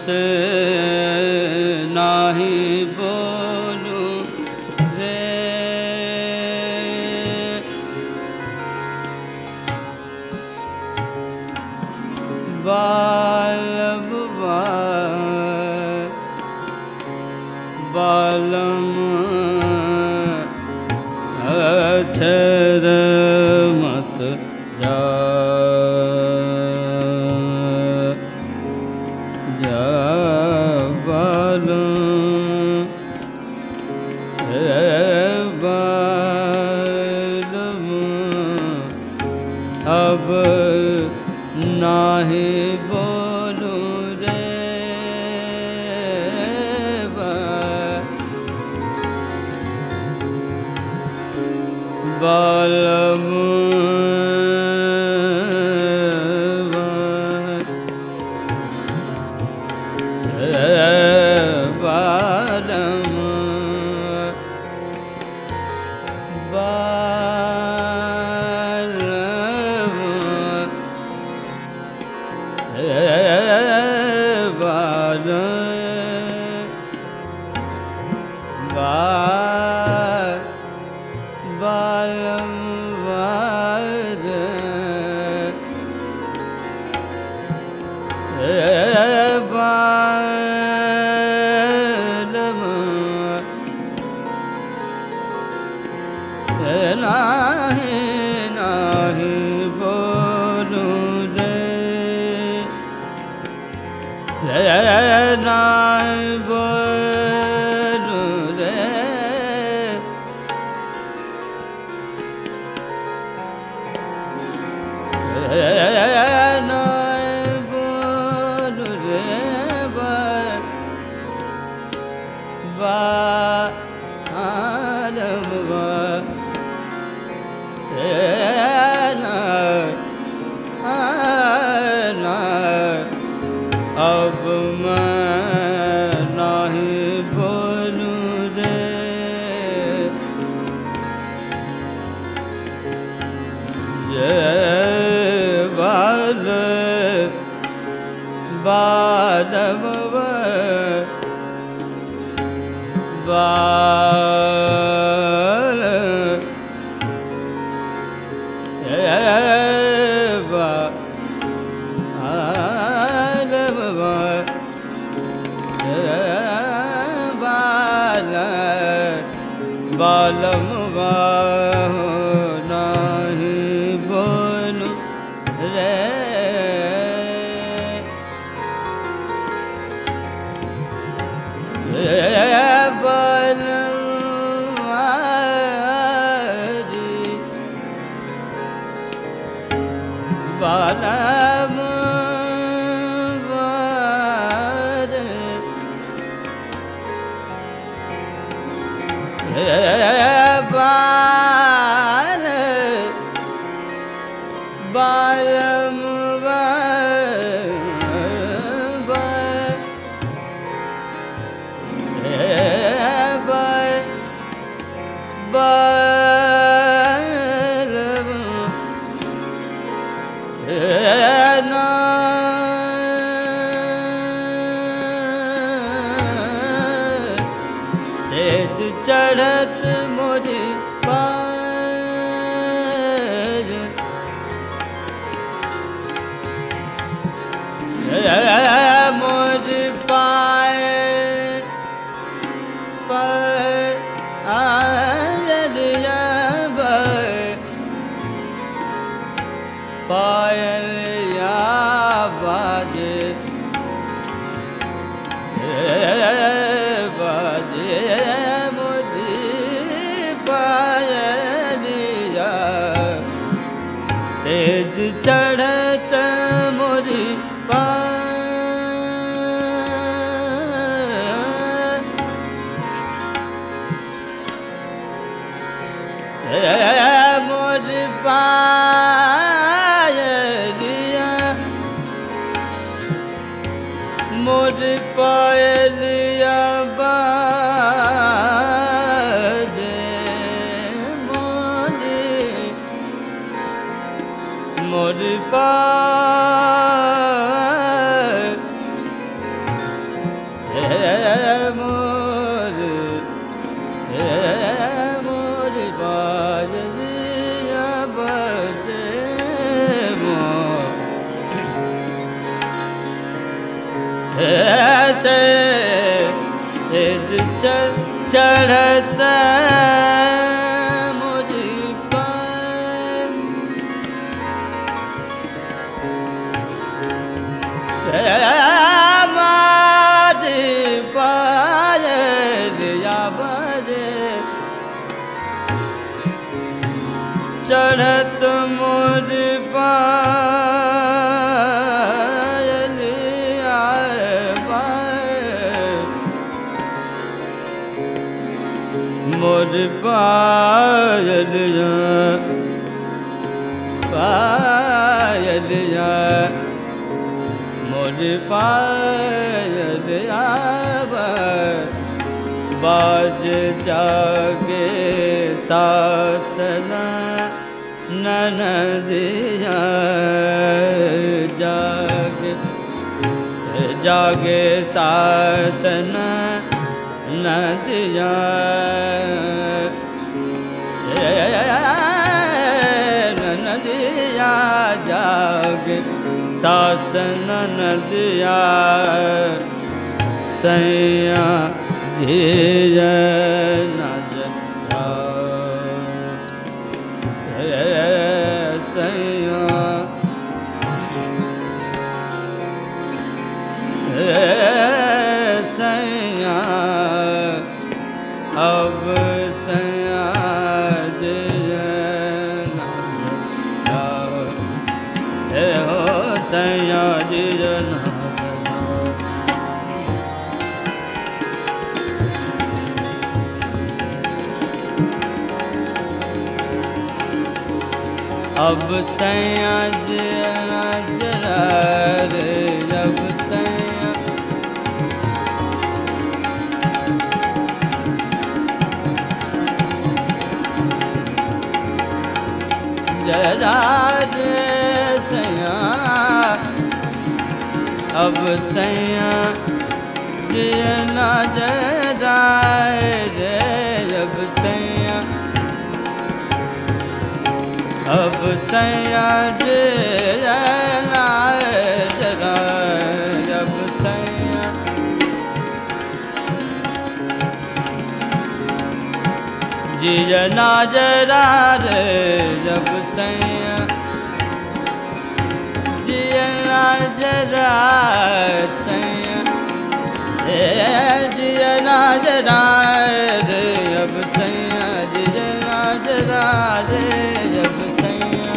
नाही बोलू रे बालम बालम अक्षर मत जा अब नाही बोलू रे बालम अब मैं नहीं बोलू रे ये बाल बालम बाल बालम नहीं बोलू रे बालम बालम बालम सेज चढ़त मोरी पार मोर पाए पर आलिया पायलिया बाजे बाजे मोरी पायलिया सेज चढ़त मोरी मोर पायलिया मोर पायलिया बाजे मोर ऐसे सिर चढ़ता चढ़त मोर पायल मोर पायल मोर पायल बाज जागे सासना ननदिया जागे सासन नदिया नदिया जागे सासन नदिया सैया धीर सैया अब सैया हो सैया अब सैया जरा रे अब सैया जरा रे सैया अब सैया जियना जरा रे अब सैया अब सैया जियना जरा अब सैया जियना जरा रे अब सैया जियना जरा सैया जियना जरा रे अब सैया जियना जरा रे अब सैया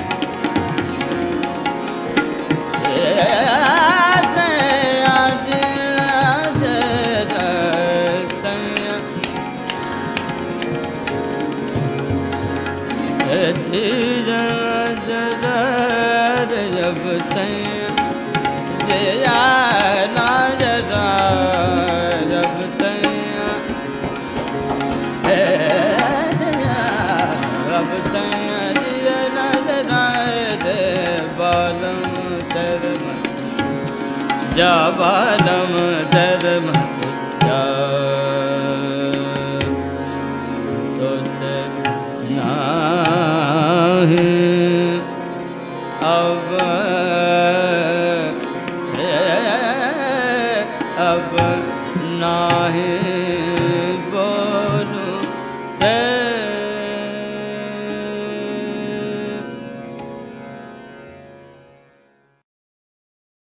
सैया जियना जरा सैया जरा जब सैया जियना जरा जब सैया अब सैया जियना जरा रे बालम धर्म जा बालम धर्म जा तो से नाही अब नाही बोलूं